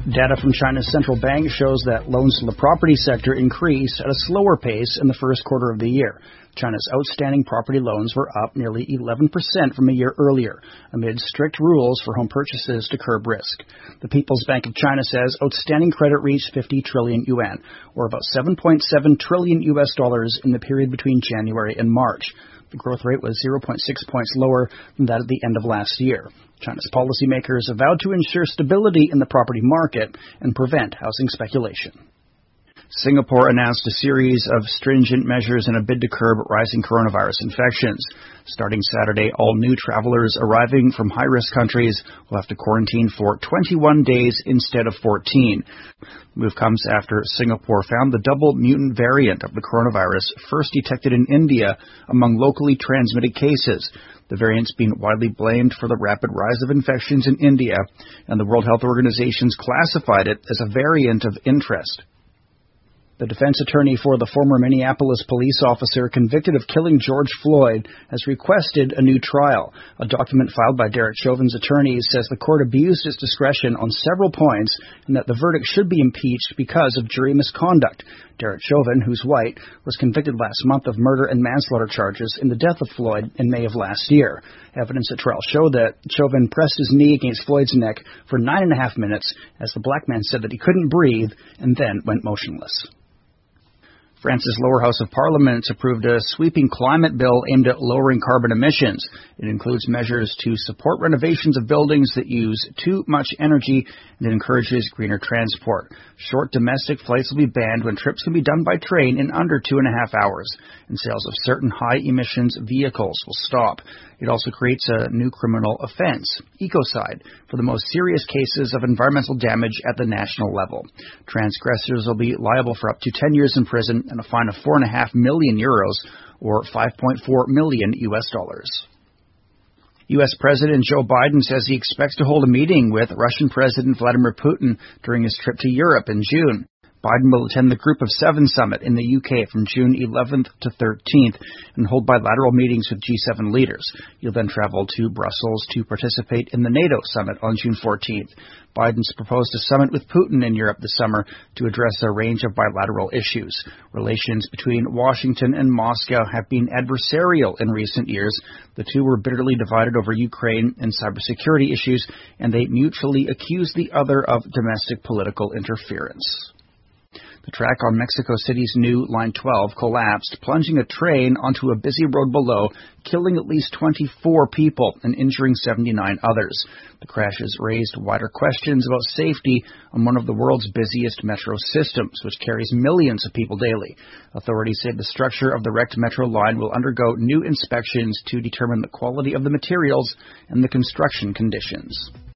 Data from China's central bank shows that loans to the property sector increased at a slower pace in the first quarter of the year. China's outstanding property loans were up nearly 11% from a year earlier, amid strict rules for home purchases to curb risk. The People's Bank of China says outstanding credit reached 50 trillion yuan, or about $7.7 trillion in the period between January and March. The growth rate was 0.6 points lower than that at the end of last year. China's policymakers have vowed to ensure stability in the property market and prevent housing speculation. Singapore announced a series of stringent measures in a bid to curb rising coronavirus infections. Starting Saturday, all new travelers arriving from high-risk countries will have to quarantine for 21 days instead of 14. The move comes after Singapore found the double mutant variant of the coronavirus first detected in India among locally transmitted cases. The variant's being widely blamed for the rapid rise of infections in India, and the World Health Organization's classified it as a variant of interest. The defense attorney for the former Minneapolis police officer convicted of killing George Floyd has requested a new trial. A document filed by Derek Chauvin's attorneys says the court abused its discretion on several points and that the verdict should be impeached because of jury misconduct. Derek Chauvin, who's white, was convicted last month of murder and manslaughter charges in the death of Floyd in May of last year. Evidence at trial showed that Chauvin pressed his knee against Floyd's neck for 9.5 minutes as the black man said that he couldn't breathe and then went motionless. France's lower house of parliament approved a sweeping climate bill aimed at lowering carbon emissions. It includes measures to support renovations of buildings that use too much energy, and it encourages greener transport. Short domestic flights will be banned when trips can be done by train in under 2.5 hours, and sales of certain high-emissions vehicles will stop. It also creates a new criminal offense, ecocide, for the most serious cases of environmental damage at the national level. Transgressors will be liable for up to 10 years in prison and a fine of 4.5 million euros, or $5.4 million. U.S. President Joe Biden says he expects to hold a meeting with Russian President Vladimir Putin during his trip to Europe in June. Biden will attend the Group of Seven summit in the UK from June 11th to 13th and hold bilateral meetings with G7 leaders. He'll then travel to Brussels to participate in the NATO summit on June 14th. Biden's proposed a summit with Putin in Europe this summer to address a range of bilateral issues. Relations between Washington and Moscow have been adversarial in recent years. The two were bitterly divided over Ukraine and cybersecurity issues, and they mutually accused the other of domestic political interference. The track on Mexico City's new Line 12 collapsed, plunging a train onto a busy road below, killing at least 24 people and injuring 79 others. The crashes raised wider questions about safety on one of the world's busiest metro systems, which carries millions of people daily. Authorities say the structure of the wrecked metro line will undergo new inspections to determine the quality of the materials and the construction conditions.